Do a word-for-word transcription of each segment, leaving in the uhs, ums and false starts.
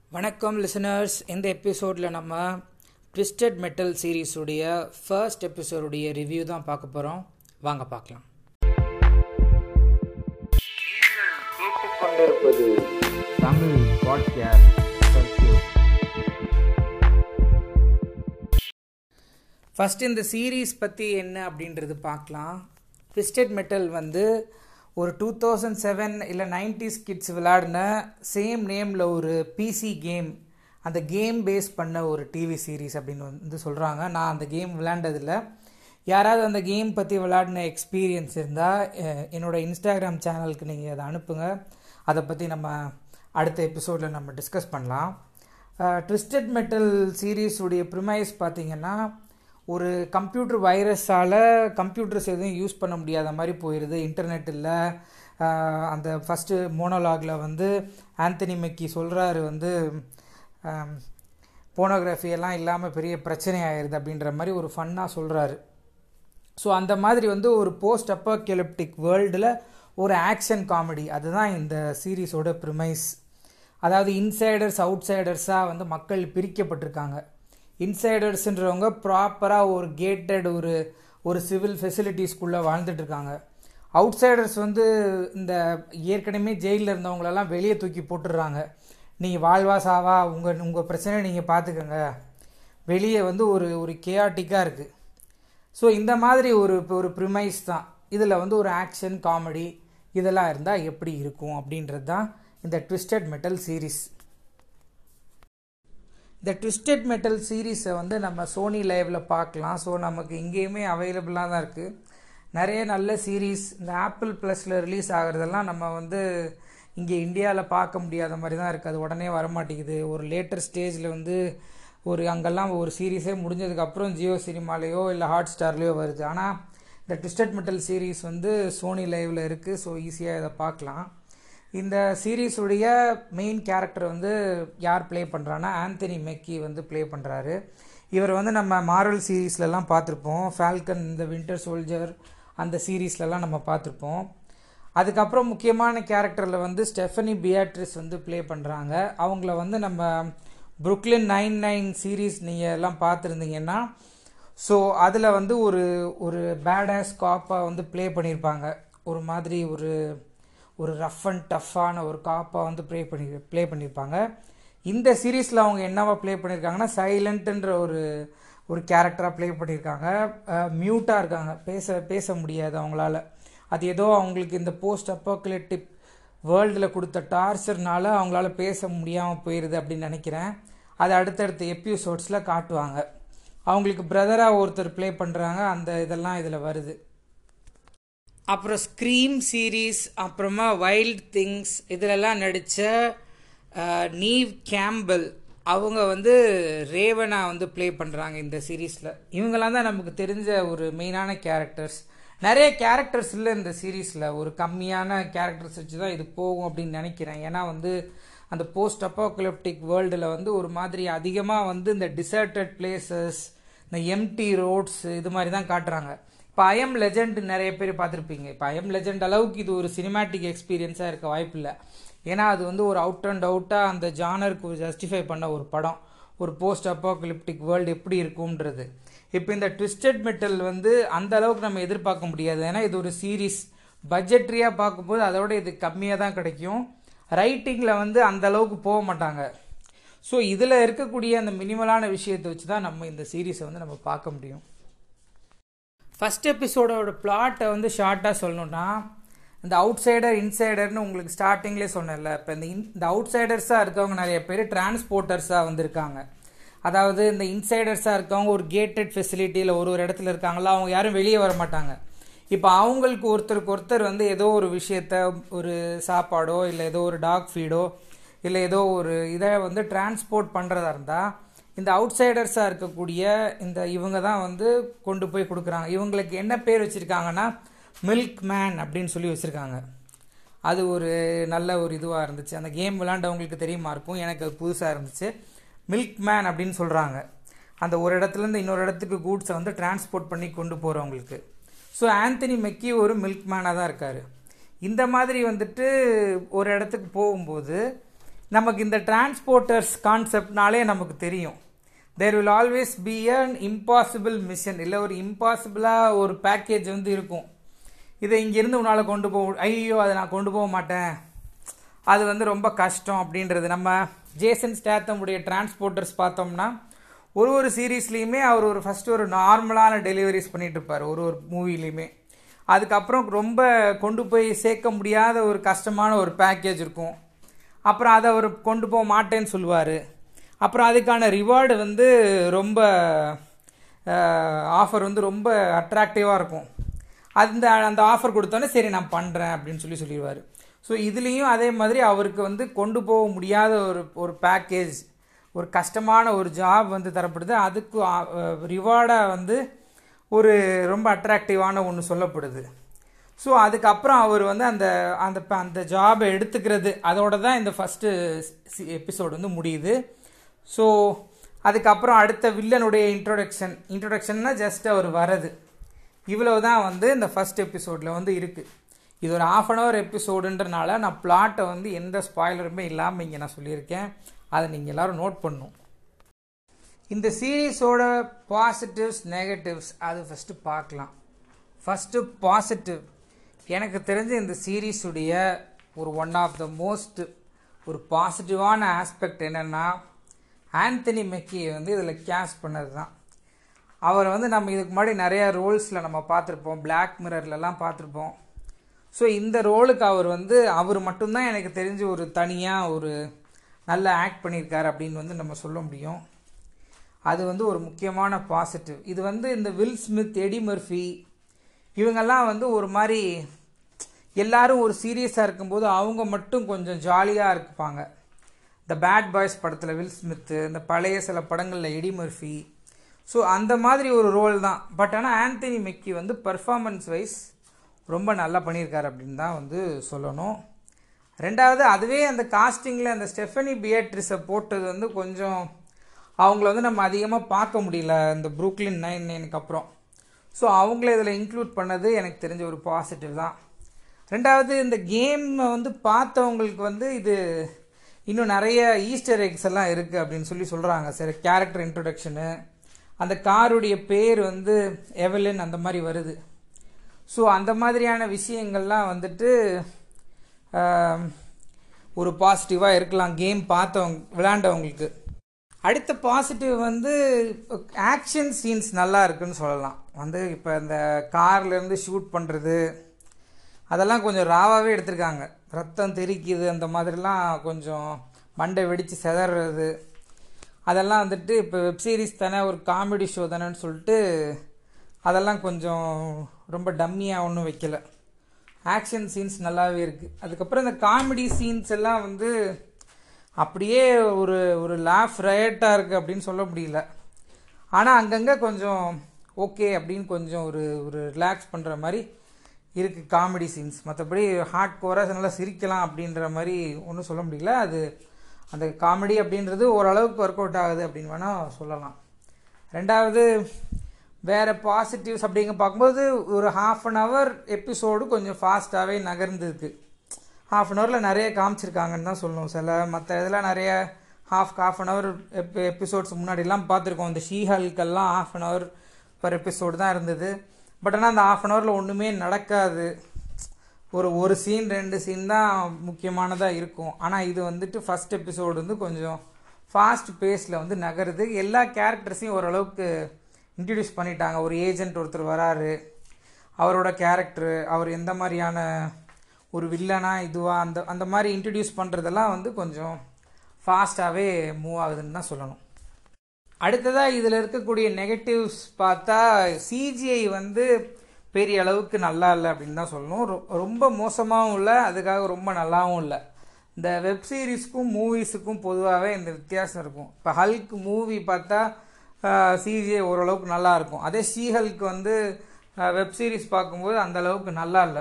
வணக்கம் லிசனர்ஸ். இந்த எபிசோடில் நம்ம ட்விஸ்டட் மெட்டல் சீரீஸுடைய ஃபர்ஸ்ட் எபிசோடுடைய ரிவ்யூ தான் பார்க்க போகிறோம். வாங்க பார்க்கலாம். கேட்டுக்கொண்டிருப்பது தமிழ் பாட்காஸ்ட் சர்க்யூட். ஃபஸ்ட் இந்த சீரீஸ் பற்றி என்ன அப்படின்றது பார்க்கலாம். ட்விஸ்டட் மெட்டல் வந்து ஒரு டூ தௌசண்ட் செவன் இல்லை நைன்டிஸ் கிட்ஸ் விளையாடின சேம் நேமில் ஒரு பிசி கேம், அந்த கேம் பேஸ் பண்ண ஒரு டிவி சீரீஸ் அப்படின்னு வந்து சொல்கிறாங்க. நான் அந்த கேம் விளையாண்டதில்லை. யாராவது அந்த கேம் பற்றி விளையாடின எக்ஸ்பீரியன்ஸ் இருந்தால் என்னோடய இன்ஸ்டாகிராம் சேனலுக்கு நீங்கள் அதை அனுப்புங்க. அதை பற்றி நம்ம அடுத்த எபிசோடில் நம்ம டிஸ்கஸ் பண்ணலாம். ட்விஸ்டட் மெட்டல் சீரீஸுடைய ப்ரிமைஸ் பார்த்திங்கன்னா, ஒரு கம்ப்யூட்டர் வைரஸால் கம்ப்யூட்டர்ஸ் எதுவும் யூஸ் பண்ண முடியாத மாதிரி போயிடுது. இன்டர்நெட் இல்லை. அந்த ஃபஸ்ட்டு மோனோலாகில் வந்து ஆந்தனி மெக்கி சொல்கிறாரு வந்து போனோகிராஃபி எல்லாம் இல்லாமல் பெரிய பிரச்சனை ஆயிடுது அப்படின்ற மாதிரி ஒரு ஃபன்னாக சொல்கிறாரு. ஸோ அந்த மாதிரி வந்து ஒரு போஸ்ட் அப்போகலிப்டிக் வேர்ல்டில் ஒரு ஆக்ஷன் காமெடி, அதுதான் இந்த சீரீஸோட ப்ரிமைஸ். அதாவது இன்சைடர்ஸ் அவுட் சைடர்ஸாக வந்து மக்கள் பிரிக்கப்பட்டிருக்காங்க. இன்சைடர்ஸுன்றவங்க ப்ராப்பராக ஒரு கேட்டட் ஒரு ஒரு சிவில் ஃபெசிலிட்டிஸ்குள்ளே வாழ்ந்துட்டுருக்காங்க. அவுட் சைடர்ஸ் வந்து இந்த ஏற்கனவே ஜெயிலில் இருந்தவங்களெல்லாம் வெளியே தூக்கி போட்டுடுறாங்க. நீங்கள் வாழ்வா சாவா, உங்கள் உங்கள் பிரச்சனை நீங்கள் பார்த்துக்கோங்க, வெளியே வந்து ஒரு ஒரு கேஆட்டிக்காக இருக்குது. ஸோ இந்த மாதிரி ஒரு ஒரு ப்ரிமைஸ் தான். இதில் வந்து ஒரு ஆக்ஷன் காமெடி இதெல்லாம் இருந்தால் எப்படி இருக்கும் அப்படின்றது தான் இந்த ட்விஸ்டட் மெட்டல் சீரீஸ். இந்த ட்விஸ்டட் மெட்டல் சீரீஸை வந்து நம்ம சோனி லைவில் பார்க்கலாம். ஸோ நமக்கு இங்கேயுமே அவைலபிளாக தான் இருக்குது. நிறைய நல்ல சீரீஸ் இந்த ஆப்பிள் ப்ளஸில் ரிலீஸ் ஆகிறதெல்லாம் நம்ம வந்து இங்கே இந்தியாவில் பார்க்க முடியாத மாதிரி தான் இருக்குது. அது உடனே வரமாட்டேங்குது. ஒரு லேட்டர் ஸ்டேஜில் வந்து ஒரு அங்கெல்லாம் ஒரு சீரீஸே முடிஞ்சதுக்கப்புறம் ஜியோ சினிமாலேயோ இல்லை ஹாட் ஸ்டார்லேயோ வருது. ஆனால் இந்த ட்விஸ்டட் மெட்டல் சீரீஸ் வந்து சோனி லைவில் இருக்குது. ஸோ ஈஸியாக இதை பார்க்கலாம். இந்த சீரீஸுடைய மெயின் கேரக்டர் வந்து யார் ப்ளே பண்ணுறான்னா, ஆந்தனி மெக்கி வந்து ப்ளே பண்ணுறாரு. இவர் வந்து நம்ம மார்வல் சீரீஸ்லலாம் பார்த்துருப்போம். ஃபால்கன், இந்த வின்டர் சோல்ஜர், அந்த சீரீஸ்லலாம் நம்ம பார்த்துருப்போம். அதுக்கப்புறம் முக்கியமான கேரக்டரில் வந்து ஸ்டெஃபனி பியாட்ரிஸ் வந்து ப்ளே பண்ணுறாங்க. அவங்கள வந்து நம்ம புருக்லின் நைன் நைன் சீரீஸ் நீங்கள் எல்லாம் பார்த்துருந்தீங்கன்னா, ஸோ அதில் வந்து ஒரு ஒரு பேடாஸ் காப்பாக வந்து ப்ளே பண்ணியிருப்பாங்க. ஒரு மாதிரி ஒரு ஒரு ரஃப் அண்ட் டஃப்பான ஒரு காப்பாக வந்து ப்ளே பண்ணி ப்ளே பண்ணியிருப்பாங்க. இந்த சீரீஸில் அவங்க என்னவா ப்ளே பண்ணியிருக்காங்கன்னா, சைலண்ட்டுன்ற ஒரு ஒரு கேரக்டராக ப்ளே பண்ணியிருக்காங்க. மியூட்டாக இருக்காங்க, பேச பேச முடியாது அவங்களால. அது ஏதோ அவங்களுக்கு இந்த போஸ்ட் அப்போகலிப்டிக் வேர்ல்டில் கொடுத்த டார்ச்சர்னால அவங்களால பேச முடியாமல் போயிடுது அப்படின்னு நினைக்கிறேன். அது அடுத்தடுத்த எபிசோட்ஸில் காட்டுவாங்க. அவங்களுக்கு பிரதராக ஒருத்தர் ப்ளே பண்ணுறாங்க. அந்த இதெல்லாம் இதில் வருது. அப்புறம் ஸ்க்ரீம் சீரீஸ், அப்புறமா வைல்ட் திங்ஸ், இதிலெல்லாம் நடித்த நீவ் கேம்பல் அவங்க வந்து ரேவனா வந்து ப்ளே பண்ணுறாங்க இந்த சீரீஸில். இவங்கெல்லாம் தான் நமக்கு தெரிஞ்ச ஒரு மெயினான கேரக்டர்ஸ். நிறைய கேரக்டர்ஸ் இல்லை இந்த சீரீஸில். ஒரு கம்மியான கேரக்டர்ஸ் வச்சு தான் இது போகும் அப்படின்னு நினைக்கிறேன். ஏன்னா வந்து அந்த போஸ்ட் அப்போகலிப்டிக் வேர்ல்டில் வந்து ஒரு மாதிரி அதிகமாக வந்து இந்த டிசர்டட் பிளேசஸ், இந்த எம்டி ரோட்ஸ், இது மாதிரி தான் காட்டுறாங்க. இப்போ ஐஎம் லெஜெண்ட் நிறைய பேர் பார்த்துருப்பீங்க. இப்போ ஐஎம் லெஜெண்ட் அளவுக்கு இது ஒரு சினிமேட்டிக் எக்ஸ்பீரியன்ஸாக இருக்க வாய்ப்பு இல்லை. ஏன்னா அது வந்து ஒரு அவுட் அண்ட் அவுட்டாக அந்த ஜானருக்கு ஜஸ்டிஃபை பண்ண ஒரு படம், ஒரு போஸ்ட் அப்போகலிப்டிக் வேர்ல்டு எப்படி இருக்கும்ன்றது. இப்போ இந்த ட்விஸ்டட் மெட்டல் வந்து அந்த அளவுக்கு நம்ம எதிர்பார்க்க முடியாது. ஏன்னா இது ஒரு சீரீஸ். பட்ஜெட்ரியாக பார்க்கும்போது அதோட இது கம்மியாக தான் கிடைக்கும். ரைட்டிங்கில் வந்து அந்த அளவுக்கு போக மாட்டாங்க. ஸோ இதில் இருக்கக்கூடிய அந்த மினிமலான விஷயத்தை வச்சு தான் நம்ம இந்த சீரீஸை வந்து நம்ம பார்க்க முடியும். ஃபஸ்ட் எபிசோடோட பிளாட்டை வந்து ஷார்ட்டாக சொல்லணுன்னா, இந்த அவுட் சைடர் இன்சைடர்னு உங்களுக்கு ஸ்டார்டிங்லேயே சொன்னேன்ல. இப்போ இந்த இந்த அவுட் சைடர்ஸாக இருக்கவங்க நிறைய பேர் டிரான்ஸ்போர்ட்டர்ஸாக வந்திருக்காங்க. அதாவது இந்த இன்சைடர்ஸாக இருக்கவங்க ஒரு கேட்டட் ஃபெசிலிட்டியில் ஒரு ஒரு இடத்துல இருக்காங்களா, அவங்க யாரும் வெளியே வர மாட்டாங்க. இப்போ அவங்களுக்கு ஒருத்தருக்கு ஒருத்தர் வந்து ஏதோ ஒரு விஷயத்த, ஒரு சாப்பாடோ இல்லை ஏதோ ஒரு டாக் ஃபீடோ இல்லை ஏதோ ஒரு இதை வந்து டிரான்ஸ்போர்ட் பண்ணுறதா இருந்தால் இந்த அவுட் சைடர்ஸாக இருக்கக்கூடிய இந்த இவங்க தான் வந்து கொண்டு போய் கொடுக்குறாங்க. இவங்களுக்கு என்ன பேர் வச்சுருக்காங்கன்னா, மில்க் மேன் அப்படின்னு சொல்லி வச்சுருக்காங்க. அது ஒரு நல்ல ஒரு இதுவாக இருந்துச்சு. அந்த கேம் விளாண்டவங்களுக்கு தெரியுமா இருக்கும், எனக்கு அது புதுசாக இருந்துச்சு. மில்க் மேன் அப்படின்னு சொல்கிறாங்க அந்த ஒரு இடத்துலேருந்து இன்னொரு இடத்துக்கு கூட்ஸை வந்து டிரான்ஸ்போர்ட் பண்ணி கொண்டு போகிறவங்களுக்கு. ஸோ ஆந்தனி மெக்கி ஒரு மில்க் மேனாக தான் இருக்கார். இந்த மாதிரி வந்துட்டு ஒரு இடத்துக்கு போகும்போது நமக்கு இந்த டிரான்ஸ்போர்ட்டர்ஸ் கான்செப்ட்னாலே நமக்கு தெரியும், there will always be an impossible mission. இல்லை ஒரு இம்பாசிபிளாக ஒரு பேக்கேஜ் வந்து இருக்கும். இதை இங்கேருந்து உன்னால் கொண்டு போக, ஐயோ அதை நான் கொண்டு போக மாட்டேன், அது வந்து ரொம்ப கஷ்டம் அப்படின்றது. நம்ம ஜேசன் ஸ்டாத்தமுடைய டிரான்ஸ்போர்ட்டர்ஸ் பார்த்தோம்னா ஒரு ஒரு சீரீஸ்லேயுமே அவர் ஒரு ஃபஸ்ட்டு ஒரு நார்மலான டெலிவரிஸ் பண்ணிகிட்டு இருப்பார் ஒரு ஒரு மூவிலையுமே. அதுக்கப்புறம் ரொம்ப கொண்டு போய் சேர்க்க முடியாத ஒரு கஷ்டமான ஒரு பேக்கேஜ் இருக்கும். அப்புறம் அதை அவர் கொண்டு போக மாட்டேன்னு சொல்லுவார். அப்புறம் அதுக்கான ரிவார்டு வந்து ரொம்ப ஆஃபர் வந்து ரொம்ப அட்ராக்டிவாக இருக்கும். அந்த அந்த ஆஃபர் கொடுத்தோன்னே சரி நான் பண்ணுறேன் அப்படின்னு சொல்லி சொல்லிடுவார். ஸோ இதுலேயும் அதே மாதிரி அவருக்கு வந்து கொண்டு போக முடியாத ஒரு ஒரு பேக்கேஜ், ஒரு கஷ்டமான ஒரு ஜாப் வந்து தரப்படுது. அதுக்கு ரிவார்டாக வந்து ஒரு ரொம்ப அட்ராக்டிவான ஒன்று சொல்லப்படுது. ஸோ அதுக்கப்புறம் அவர் வந்து அந்த அந்த அந்த ஜாபை எடுத்துக்கிறது, அதோட தான் இந்த ஃபஸ்ட்டு எபிசோடு வந்து முடியுது. ஸோ அதுக்கப்புறம் அடுத்த வில்லனுடைய இன்ட்ரோடக்ஷன் இன்ட்ரோடக்ஷன்னா ஜஸ்ட் அவர் வரது, இவ்வளவு தான் வந்து இந்த ஃபஸ்ட் எபிசோடில் வந்து இருக்குது. இது ஒரு ஆஃப் அன் ஹவர் எபிசோடுன்றனால நான் பிளாட்டை வந்து எந்த ஸ்பாய்லருமே இல்லாமல் இங்கே நான் சொல்லியிருக்கேன். அதை நீங்கள் எல்லோரும் நோட் பண்ணணும். இந்த சீரீஸோட பாசிட்டிவ்ஸ் நெகட்டிவ்ஸ் அது ஃபஸ்ட்டு பார்க்கலாம். ஃபஸ்ட்டு பாசிட்டிவ், எனக்கு தெரிஞ்ச இந்த சீரீஸுடைய ஒரு ஒன் ஆஃப் த மோஸ்ட் ஒரு பாசிட்டிவான ஆஸ்பெக்ட் என்னென்னா, ஆந்தனி மெக்கியை வந்து இதில் கேஸ்ட் பண்ணது தான். அவர் வந்து நம்ம இதுக்கு முன்னாடி நிறையா ரோல்ஸில் நம்ம பார்த்துருப்போம், பிளாக் மிரர்லலாம் பார்த்துருப்போம். ஸோ இந்த ரோலுக்கு அவர் வந்து அவர் மட்டும்தான் எனக்கு தெரிஞ்சு ஒரு தனியாக ஒரு நல்ல ஆக்ட் பண்ணியிருக்காரு அப்படின்னு வந்து நம்ம சொல்ல முடியும். அது வந்து ஒரு முக்கியமான பாசிட்டிவ். இது வந்து இந்த வில் ஸ்மித், எடி மர்ஃபி இவங்கெல்லாம் வந்து ஒரு மாதிரி எல்லாரும் ஒரு சீரியஸாக இருக்கும்போது அவங்க மட்டும் கொஞ்சம் ஜாலியாக இருப்பாங்க. இந்த பேட் பாய்ஸ் படத்தில் வில் ஸ்மித்து, இந்த பழைய சில படங்களில் எடி மர்ஃபி. ஸோ அந்த மாதிரி ஒரு ரோல் தான். பட் ஆனால் ஆந்தனி மெக்கி வந்து பர்ஃபார்மன்ஸ் வைஸ் ரொம்ப நல்லா பண்ணியிருக்காரு அப்படின்னு தான் வந்து சொல்லணும். ரெண்டாவது, அதுவே அந்த காஸ்டிங்கில் அந்த ஸ்டெஃபனி பியட்ரிஸை போட்டது வந்து கொஞ்சம் அவங்கள வந்து நம்ம அதிகமாக பார்க்க முடியல இந்த ப்ரூக்லின் நைன் நைனுக்கு அப்புறம். ஸோ அவங்கள இதில் இன்க்ளூட் பண்ணது எனக்கு தெரிஞ்ச ஒரு பாசிட்டிவ் தான். ரெண்டாவது, இந்த கேமை வந்து பார்த்தவங்களுக்கு வந்து இது இன்னும் நிறைய ஈஸ்டர் எக்ஸ் எல்லாம் இருக்குது அப்படின்னு சொல்லி சொல்கிறாங்க. சரி, கேரக்டர் இன்ட்ரொடக்ஷனு, அந்த காருடைய பேர் வந்து எவலின் அந்த மாதிரி வருது. ஸோ அந்த மாதிரியான விஷயங்கள்லாம் வந்துட்டு ஒரு பாசிட்டிவாக இருக்கலாம் கேம் பார்த்தவங்க விளையாண்டவங்களுக்கு. அடுத்த பாசிட்டிவ் வந்து ஆக்ஷன் சீன்ஸ் நல்லா இருக்குன்னு சொல்லலாம். வந்து இப்போ இந்த கார்லேருந்து ஷூட் பண்ணுறது அதெல்லாம் கொஞ்சம் ராவாகவே எடுத்திருக்காங்க. ரத்தம் தெறிக்குது, அந்த மாதிரிலாம் கொஞ்சம் மண்டை வெடித்து செதறது, அதெல்லாம் வந்துட்டு இப்போ வெப்சீரிஸ் தானே, ஒரு காமெடி ஷோ தானேன்னு சொல்லிட்டு அதெல்லாம் கொஞ்சம் ரொம்ப டம்மியாக ஒன்றும் வைக்கல. ஆக்ஷன் சீன்ஸ் நல்லாவே இருக்குது. அதுக்கப்புறம் இந்த காமெடி சீன்ஸ் எல்லாம் வந்து அப்படியே ஒரு ஒரு லாஃப் ரயட்டாக இருக்குது அப்படின்னு சொல்ல முடியல. ஆனால் அங்கங்கே கொஞ்சம் ஓகே அப்படின்னு கொஞ்சம் ஒரு ஒரு ரிலாக்ஸ் பண்ணுற மாதிரி இருக்குது காமெடி சீன்ஸ். மற்றபடி ஹார்ட் கோராக நல்லா சிரிக்கலாம் அப்படின்ற மாதிரி ஒன்றும் சொல்ல முடியல. அது அந்த காமெடி அப்படின்றது ஓரளவுக்கு ஒர்க் அவுட் ஆகுது அப்படின்னு வேணால் சொல்லலாம். ரெண்டாவது, வேறு பாசிட்டிவ்ஸ் அப்படிங்க பார்க்கும்போது ஒரு ஹாஃப் அன் ஹவர் எபிசோடு கொஞ்சம் ஃபாஸ்ட்டாகவே நகர்ந்துருக்கு. ஹாஃப் அன் ஹவரில் நிறைய காமிச்சிருக்காங்கன்னு தான் சொல்லணும். சில மற்ற இதெல்லாம் நிறைய half half an hour ep episodes முன்னாடிலாம் பார்த்துருக்கோம். இந்த ஷீஹல்கெல்லாம் half an hour per episode தான் இருந்தது. பட் ஆனால் அந்த ஹாஃப் அன் ஹவரில் ஒன்றுமே நடக்காது. ஒரு ஒரு சீன் ரெண்டு சீன் தான் முக்கியமானதாக இருக்கும். ஆனால் இது வந்துட்டு ஃபஸ்ட் எபிசோடு வந்து கொஞ்சம் ஃபாஸ்ட் பேஸில் வந்து நகருது. எல்லா கேரக்டர்ஸையும் ஓரளவுக்கு இன்ட்ரடியூஸ் பண்ணிட்டாங்க. ஒரு ஏஜென்ட் ஒருத்தர் வராரு, அவரோட கேரக்டரு, அவர் எந்த மாதிரியான ஒரு வில்லனா இதுவாக அந்த அந்த மாதிரி இன்ட்ரடியூஸ் பண்ணுறதெல்லாம் வந்து கொஞ்சம் ஃபாஸ்ட்டாகவே மூவ் ஆகுதுன்னு தான் சொல்லணும். அடுத்ததாக இதில் இருக்கக்கூடிய நெகட்டிவ்ஸ் பார்த்தா சிஜிஐ வந்து பெரிய அளவுக்கு நல்லா இல்லை அப்படின்னு தான் சொல்லணும். ரொம்ப மோசமாகவும் இல்லை, அதுக்காக ரொம்ப நல்லாவும் இல்லை. இந்த வெப் சீரிஸ்க்கும் மூவிஸுக்கும் பொதுவாகவே இந்த வித்தியாசம் இருக்கும். இப்போ ஹல்க் மூவி பார்த்தா சிஜிஐ ஓரளவுக்கு நல்லாயிருக்கும். அதே ஷீஹல்க்கு வந்து வெப் சீரிஸ் பார்க்கும்போது அந்தளவுக்கு நல்லா இல்லை.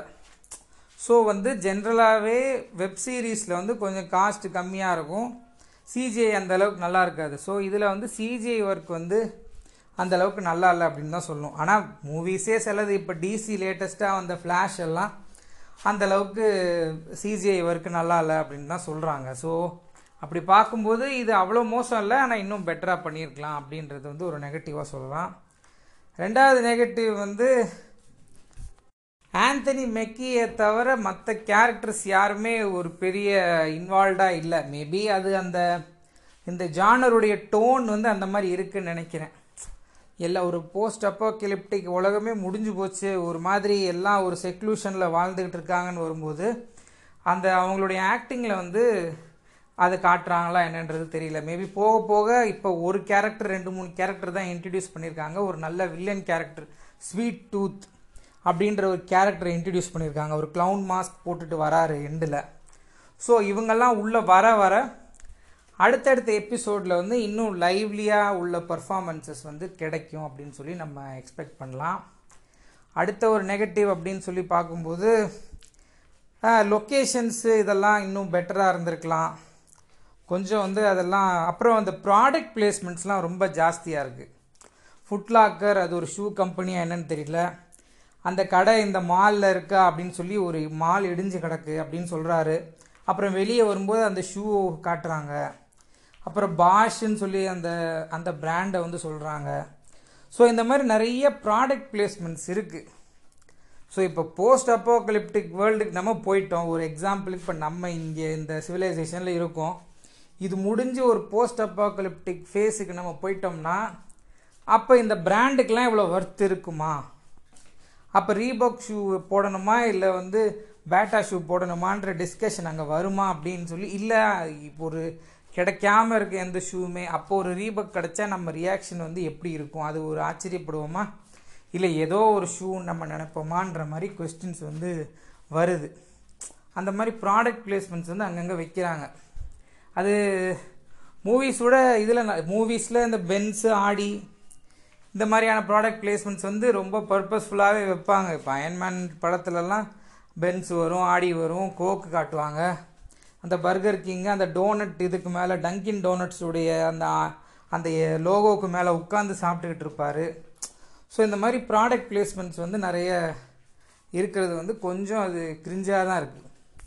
ஸோ வந்து ஜென்ரலாகவே வெப் சீரிஸில் வந்து கொஞ்சம் காஸ்ட் கம்மியாக இருக்கும், சிஜிஐ அந்தளவுக்கு நல்லா இருக்காது. ஸோ இதில் வந்து சிஜிஐ ஒர்க் வந்து அந்தளவுக்கு நல்லா இல்லை அப்படின்னு தான் சொல்லணும். ஆனால் மூவிஸே சிலது இப்போ டிசி லேட்டஸ்ட்டாக வந்த ஃப்ளாஷ் எல்லாம் அந்தளவுக்கு சிஜிஐ ஒர்க்கு நல்லா இல்லை அப்படின்னு தான் சொல்கிறாங்க. ஸோ அப்படி பார்க்கும்போது இது அவ்வளோ மோசம் இல்லை, ஆனால் இன்னும் பெட்டராக பண்ணியிருக்கலாம் அப்படின்றது வந்து ஒரு நெகட்டிவாக சொல்லலாம். ரெண்டாவது நெகட்டிவ் வந்து ஆந்தனி மெக்கியை தவிர மற்ற கேரக்டர்ஸ் யாருமே ஒரு பெரிய இன்வால்வ்டாக இல்லை. மேபி அது அந்த இந்த ஜானருடைய டோன் வந்து அந்த மாதிரி இருக்குன்னு நினைக்கிறேன். எல்லாம் ஒரு போஸ்ட் அப்போகலிப்டிக் உலகமே முடிஞ்சு போச்சு, ஒரு மாதிரி எல்லாம் ஒரு செக்லூஷனில் வாழ்ந்துக்கிட்டு இருக்காங்கன்னு வரும்போது அந்த அவங்களுடைய ஆக்டிங்கில் வந்து அதை காட்டுறாங்களா என்னன்றது தெரியல. மேபி போக போக இப்போ ஒரு கேரக்டர் ரெண்டு மூணு கேரக்டர் தான் இன்ட்ரடியூஸ் பண்ணியிருக்காங்க. ஒரு நல்ல வில்லன் கேரக்டர் ஸ்வீட் டூத் அப்படின்ற ஒரு கேரக்டரை இன்ட்ரடியூஸ் பண்ணியிருக்காங்க. ஒரு க்ளவுன் மாஸ்க் போட்டுட்டு வராரு எண்டில். ஸோ இவங்கெல்லாம் உள்ளே வர வர அடுத்தடுத்த எபிசோடில் வந்து இன்னும் லைவ்லியாக உள்ள பர்ஃபார்மன்ஸஸ் வந்து கிடைக்கும் அப்படின்னு சொல்லி நம்ம எக்ஸ்பெக்ட் பண்ணலாம். அடுத்த ஒரு நெகட்டிவ் அப்படின்னு சொல்லி பார்க்கும்போது லொக்கேஷன்ஸு இதெல்லாம் இன்னும் பெட்டராக இருந்திருக்கலாம் கொஞ்சம் வந்து அதெல்லாம். அப்புறம் அந்த ப்ராடக்ட் பிளேஸ்மெண்ட்ஸ்லாம் ரொம்ப ஜாஸ்தியாக இருக்குது. ஃபுட்லாக்கர் அது ஒரு ஷூ கம்பெனியாக என்னன்னு தெரியல. அந்த கடை இந்த மாலில் இருக்கா அப்படின்னு சொல்லி ஒரு மால் இடிஞ்சு கிடக்கு அப்படின்னு சொல்கிறாரு. அப்புறம் வெளியே வரும்போது அந்த ஷூ காட்டுறாங்க. அப்புறம் பாஷ்ன்னு சொல்லி அந்த அந்த பிராண்டை வந்து சொல்கிறாங்க. ஸோ இந்த மாதிரி நிறைய ப்ராடக்ட் பிளேஸ்மெண்ட்ஸ் இருக்குது. ஸோ இப்போ போஸ்ட் அப்போகலிப்டிக் வேர்ல்டுக்கு நம்ம போயிட்டோம். ஒரு எக்ஸாம்பிளுக்கு இப்போ நம்ம இங்கே இந்த சிவிலைசேஷனில் இருக்கோம். இது முடிஞ்சு ஒரு போஸ்ட் அப்போகலிப்டிக் ஃபேஸுக்கு நம்ம போயிட்டோம்னா அப்போ இந்த பிராண்டுக்கெலாம் இவ்வளோ ஒர்த் இருக்குமா? அப்போ ரீபாக் ஷூ போடணுமா இல்லை வந்து பேட்டா ஷூ போடணுமான்ற டிஸ்கஷன் அங்கே வருமா அப்படின்னு சொல்லி, இல்லை இப்போ ஒரு கிடைக்காம இருக்க எந்த ஷூவுமே அப்போ ஒரு ரீபாக் கிடைச்சா நம்ம ரியாக்ஷன் வந்து எப்படி இருக்கும்? அது ஒரு ஆச்சரியப்படுவோமா இல்லை ஏதோ ஒரு ஷூ நம்ம நினைப்போமான்ற மாதிரி கொஸ்டின்ஸ் வந்து வருது. அந்த மாதிரி ப்ராடக்ட் பிளேஸ்மெண்ட்ஸ் வந்து அங்கங்கே வைக்கிறாங்க. அது மூவிஸோட இதில் மூவிஸில் இந்த பென்ஸு ஆடி இந்த மாதிரியான ப்ராடக்ட் பிளேஸ்மெண்ட்ஸ் வந்து ரொம்ப பர்பஸ்ஃபுல்லாகவே வைப்பாங்க. இப்போ அயன்மேன் படத்துலலாம் பென்ஸ் வரும், ஆடி வரும், கோக்கு காட்டுவாங்க. அந்த பர்கர் கிங்கு அந்த டோனட் இதுக்கு மேலே டங்கின் டோனட்ஸுடைய அந்த அந்த லோகோவுக்கு மேலே உட்காந்து சாப்பிட்டுக்கிட்டு இருப்பார். ஸோ இந்த மாதிரி ப்ராடக்ட் பிளேஸ்மெண்ட்ஸ் வந்து நிறைய இருக்கிறது வந்து கொஞ்சம் அது கிரிஞ்சாக தான் இருக்குது.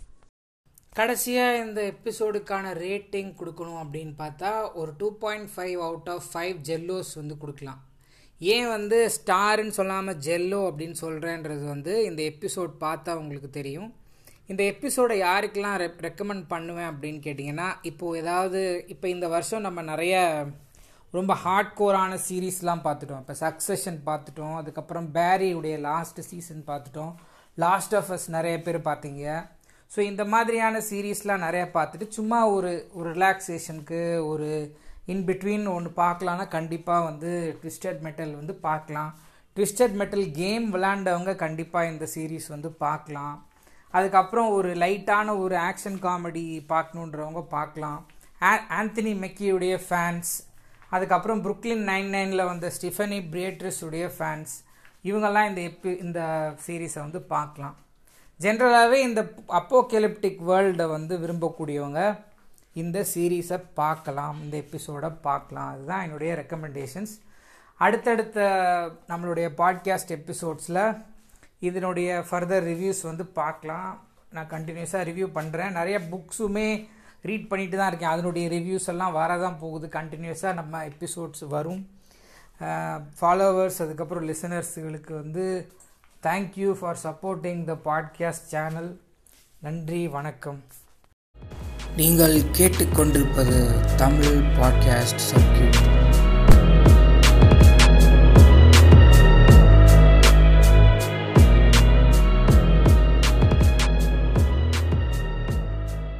கடைசியாக இந்த எபிசோடுக்கான ரேட்டிங் கொடுக்கணும் அப்படின்னு பார்த்தா ஒரு two point five out of five ஜெல்லோஸ் வந்து கொடுக்கலாம். ஏன் வந்து ஸ்டாருன்னு சொல்லாமல் ஜெல்லோ அப்படின்னு சொல்கிறேன்றது வந்து இந்த எபிசோட் பார்த்தா உங்களுக்கு தெரியும். இந்த எபிசோடை யாருக்கெல்லாம் ரெ ரெக்கமெண்ட் பண்ணுவேன் அப்படின்னு கேட்டிங்கன்னா, இப்போது ஏதாவது இப்போ இந்த வருஷம் நம்ம நிறைய ரொம்ப ஹார்ட் கோரான சீரீஸ்லாம் பார்த்துட்டோம். இப்போ சக்ஸஷன் பார்த்துட்டோம், அதுக்கப்புறம் பேரியுடைய லாஸ்ட் சீசன் பார்த்துட்டோம், லாஸ்ட் ஆஃப் அஸ் நிறைய பேர் பார்த்தீங்க. ஸோ இந்த மாதிரியான சீரீஸ்லாம் நிறையா பார்த்துட்டு சும்மா ஒரு ஒரு ரிலாக்ஸேஷனுக்கு ஒரு இன்பிட்வீன் ஒன்று பார்க்கலான்னா கண்டிப்பாக வந்து ட்விஸ்டட் மெட்டல் வந்து பார்க்கலாம். ட்விஸ்டட் மெட்டல் கேம் விளாண்டவங்க கண்டிப்பாக இந்த சீரீஸ் வந்து பார்க்கலாம். அதுக்கப்புறம் ஒரு லைட்டான ஒரு ஆக்ஷன் காமெடி பார்க்கணுன்றவங்க பார்க்கலாம். ஆ ஆந்தனி மெக்கியுடைய ஃபேன்ஸ், அதுக்கப்புறம் புருக்லின் நைன் நைனில் வந்த ஸ்டிஃபனி பிரியேட்ரிஸ் உடைய ஃபேன்ஸ், இவங்கெல்லாம் இந்த எப்பி இந்த சீரீஸை வந்து பார்க்கலாம். ஜென்ரலாகவே இந்த அப்போகலிப்டிக் வேர்ல்டை வந்து விரும்பக்கூடியவங்க இந்த சீரீஸை பார்க்கலாம், இந்த எபிசோடை பார்க்கலாம். அதுதான் என்னுடைய ரெக்கமெண்டேஷன்ஸ். அடுத்தடுத்த நம்மளுடைய பாட்காஸ்ட் எபிசோட்ஸில் இதனுடைய ஃபர்தர் ரிவ்யூஸ் வந்து பார்க்கலாம். நான் கண்டினியூஸாக ரிவ்யூ பண்ணுறேன். நிறைய புக்ஸுமே ரீட் பண்ணிட்டு தான் இருக்கேன். அதனுடைய ரிவ்யூஸ் எல்லாம் வரதான் போகுது. கண்டினியூஸாக நம்ம எபிசோட்ஸ் வரும். ஃபாலோவர்ஸ் அதுக்கப்புறம் லிசனர்ஸுகளுக்கு வந்து thank you for supporting the podcast channel. நன்றி, வணக்கம். நீங்கள் கேட்டுக்கொண்டிருப்பது தமிழ் பாட்காஸ்ட் சர்க்கியூட்.